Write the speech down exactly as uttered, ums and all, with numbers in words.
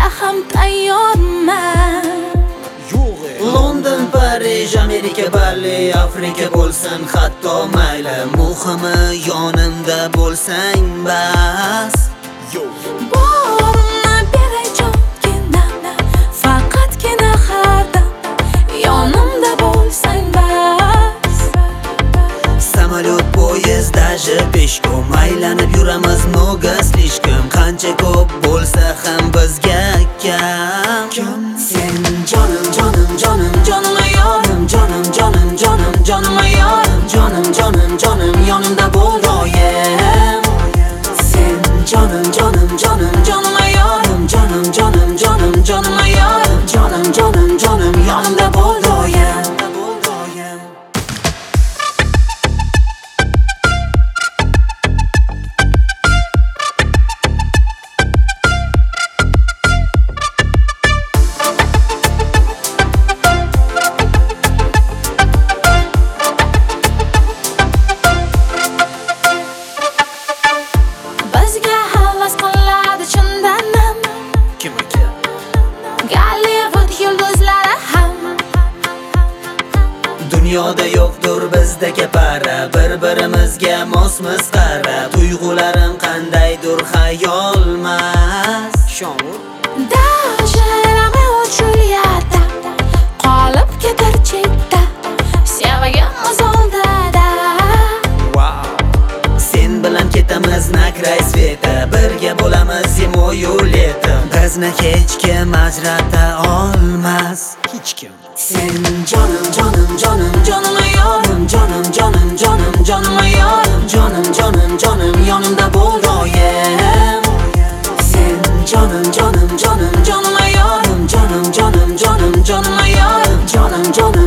berishga ham tayyorman. London, Parij, Amerika, Bali, Afrika bo'lsin hatto mayli, muhimi yonimda bo'lsang bas. Borimni beray jongina, faqatgina har dam yonimda bo'lsang bas. Samolyot, poyezd, даже peshkom aylanib yuramiz много слишком. Qancha ko'p bo'lsa ham bizga kam. Sen jonim, jonim, jonim, jonim ayorim, jonim, jonim, jonim, jonim ayorim, jonim, jonim, jonim, yonimda bo'l doim. Sen jonim, jonim, jonim, jonim ayorim, jonim, jonim, jonim, jonim ayorim, jonim, jonim, jonim, yonimda bo'l doim. Bizga havas qiladi chindanam Kim ekan? Gollivud yulduzlari ham. Dunyoda yo'qdir bizdagi para, bir-birimizga mosmiz qara. Tuyg'ularim qandaydir xayolmas. Shomur Даже Romeo Julieta qolib ketar chetda, sevgimiz oldida. Wow. Sen bilan ketamiz na krай sveta, birga bo'lamiz zimoyu leto. Bizni hech kim ajrata olmas, hech kim. Sen jonim, jonim, jonim, jonim ayorim, jonim, jonim, jonim, jonim ayorim, jonim, jonim, jonim, yonimda bo'l doim. Sen jonim, jonim, jonim, jonim ayorim, jonim, jonim, jonim, jonim ayorim, jonim, jonim